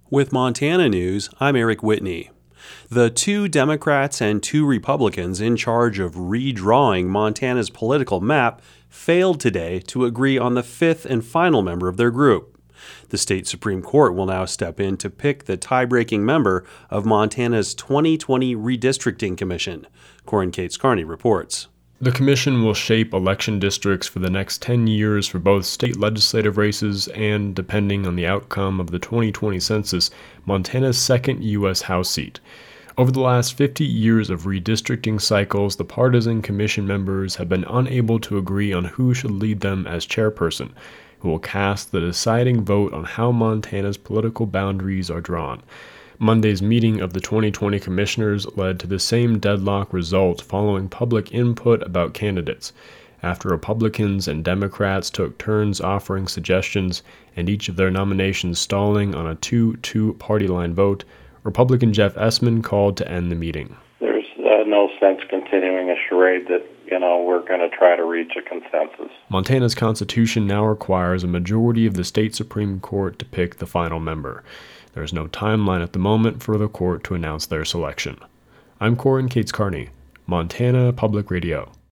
With Montana News, I'm Eric Whitney. The 2 Democrats and 2 Republicans in charge of redrawing Montana's political map failed today to agree on the 5th and final member of their group. The state Supreme Court will now step in to pick the tie-breaking member of Montana's 2020 Redistricting Commission. Corin Cates Carney reports. The commission will shape election districts for the next 10 years for both state legislative races and, depending on the outcome of the 2020 census, Montana's second U.S. House seat. Over the last 50 years of redistricting cycles, the partisan commission members have been unable to agree on who should lead them as chairperson, who will cast the deciding vote on how Montana's political boundaries are drawn. Monday's meeting of the 2020 commissioners led to the same deadlock result following public input about candidates. After Republicans and Democrats took turns offering suggestions and each of their nominations stalling on a 2-2 party line vote, Republican Jeff Essman called to end the meeting. There's no sense continuing a charade that, we're going to try to reach a consensus. Montana's constitution now requires a majority of the state Supreme Court to pick the final member. There is no timeline at the moment for the court to announce their selection. I'm Corin Cates Carney, Montana Public Radio.